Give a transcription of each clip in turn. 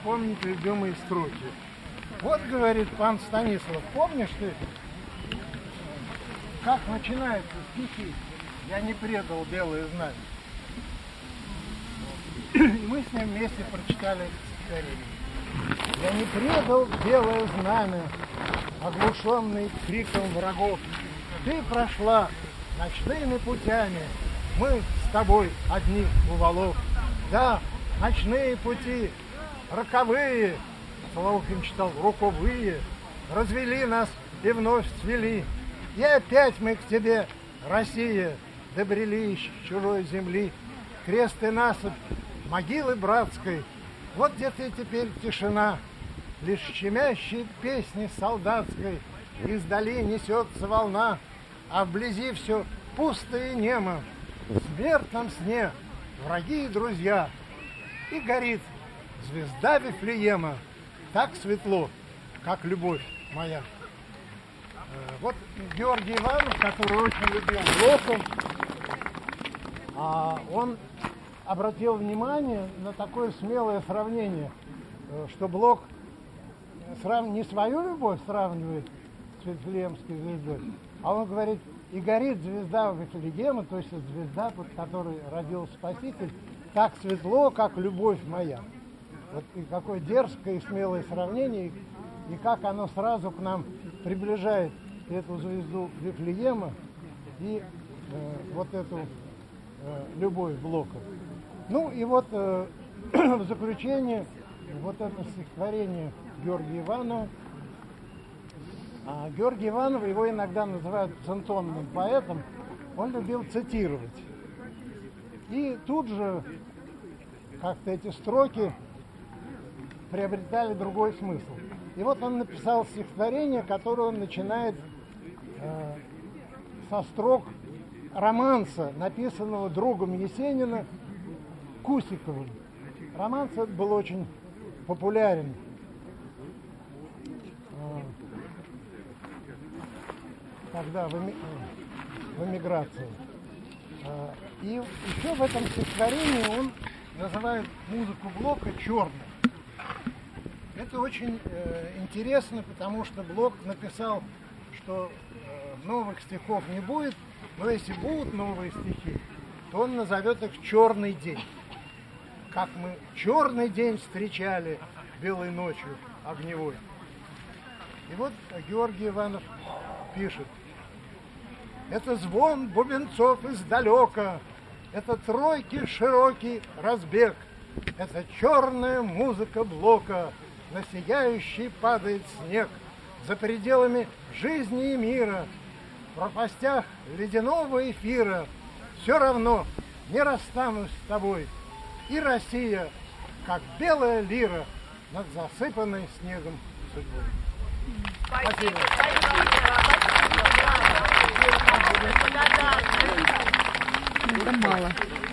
вспомнить любимые строки. Вот, говорит пан Станислав, помнишь ты, как начинаются стихи? Я не предал белое знамя. И мы с ним вместе прочитали это стихотворение. Я не предал белое знамя, оглушенный криком врагов. Ты прошла ночными путями, мы с тобой одни у валов. Да, ночные пути, роковые, Соловкин читал, руковые, развели нас и вновь свели. И опять мы к тебе, Россия, добрели из чужой земли. Крест и насыпь могилы братской, вот где ты теперь тишина. Лишь щемящей песни солдатской издали несется волна, а вблизи все пусто и немо. В смертном сне враги и друзья, и горит звезда Вифлеема, так светло, как любовь моя. Вот Георгий Иванов, который очень любил Блока, он обратил внимание на такое смелое сравнение, что Блок не свою любовь сравнивает с Вифлеемской звездой, а он говорит, и горит звезда Вифлеема, то есть звезда, под которой родился Спаситель, так светло, как любовь моя. Вот и какое дерзкое и смелое сравнение, и как оно сразу к нам приближает эту звезду Вифлеема и вот эту любовь Блока. Ну и вот в заключение вот это стихотворение Георгия Иванова. Георгий Иванов, его иногда называют центонным поэтом, он любил цитировать. И тут же как-то эти строки приобретали другой смысл. И вот он написал стихотворение, которое он начинает со строк романса, написанного другом Есенина Кусиковым. Романс этот был очень популярен тогда в эмиграции. И еще в этом стихотворении он называет музыку Блока черной. Это очень интересно, потому что Блок написал, что новых стихов не будет, но если будут новые стихи, то он назовет их «Черный день». Как мы черный день встречали белой ночью огневой. И вот Георгий Иванов пишет. Это звон бубенцов издалека, это тройки широкий разбег, это черная музыка Блока, на сияющий падает снег, за пределами жизни и мира, в пропастях ледяного эфира, все равно не расстанусь с тобой. И Россия, как белая лира над засыпанной снегом судьбой. Спасибо. Это мало.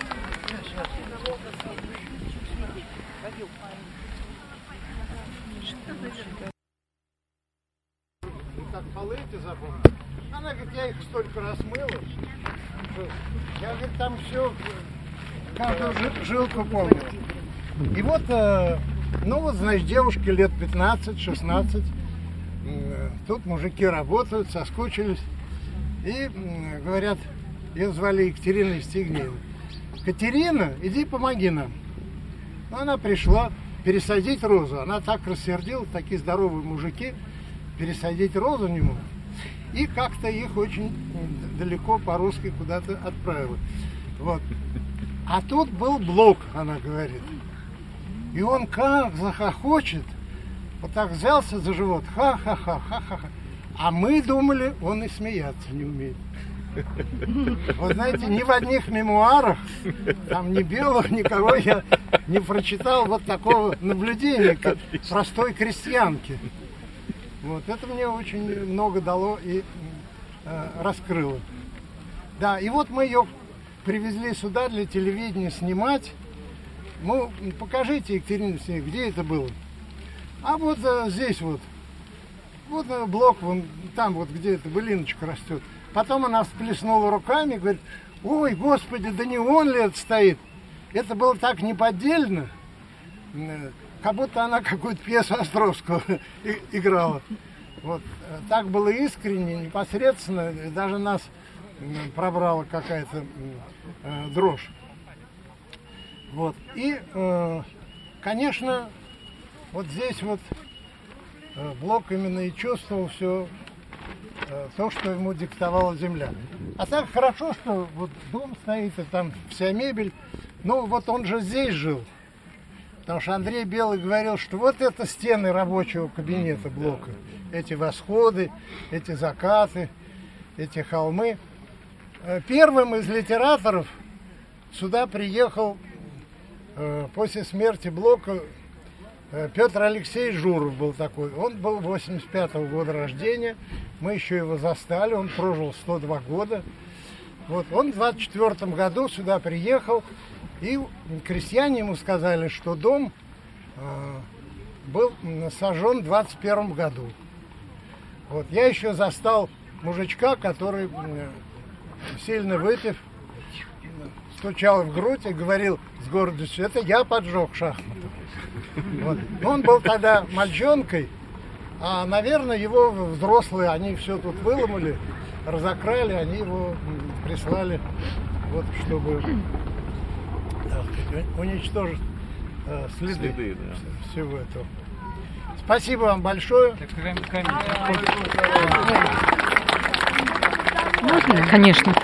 Так полы эти запомнил. Она говорит, я их столько раз мыла. Я, говорит, там все, каждую жилку помню. И вот, ну вот, значит, девушке лет 15-16. Тут мужики работают, соскучились. И говорят, ее звали Екатерина Стигнеевна. Катерина, иди помоги нам. Ну, она пришла пересадить розу. Она так рассердилась, такие здоровые мужики, пересадить розу не могут. И как-то их очень далеко по-русски куда-то отправила. Вот. А тут был Блок, она говорит. И он как захохочет, вот так взялся за живот, ха-ха-ха-ха-ха-ха. А мы думали, он и смеяться не умеет. Вот знаете, ни в одних мемуарах, там ни Белого, никого я не прочитал вот такого наблюдения, как простой крестьянки. Вот, это мне очень много дало и раскрыло. Да, и вот мы ее привезли сюда для телевидения снимать. Ну, покажите, Екатерина Алексеевна, где это было? А вот здесь вот. Вот Блок, вон там вот, где эта былиночка растет. Потом она всплеснула руками и говорит, ой, господи, да не он ли это стоит? Это было так неподдельно. как будто она какую-то пьесу Островского играла. Вот. Так было искренне, непосредственно, и даже нас пробрала какая-то дрожь. Вот. И, конечно, вот здесь вот Блок именно и чувствовал все то, что ему диктовала земля. А так хорошо, что вот дом стоит, и там вся мебель. Ну, вот он же здесь жил. Потому что Андрей Белый говорил, что вот это стены рабочего кабинета Блока. Эти восходы, эти закаты, эти холмы. Первым из литераторов сюда приехал после смерти Блока Петр Алексеевич Журов был такой. Он был 85-го года рождения. Мы еще его застали. Он прожил 102 года. Вот. Он в 24-м году сюда приехал. И крестьяне ему сказали, что дом был сожжен в 21 году. Вот. Я еще застал мужичка, который, сильно выпив, стучал в грудь и говорил с гордостью: это я поджег шахматы. Вот. Он был тогда мальчонкой, а, наверное, его взрослые, они все тут выломали, разокрали, они его прислали, вот, чтобы уничтожить следы всего этого. Спасибо вам большое. Можно? Конечно.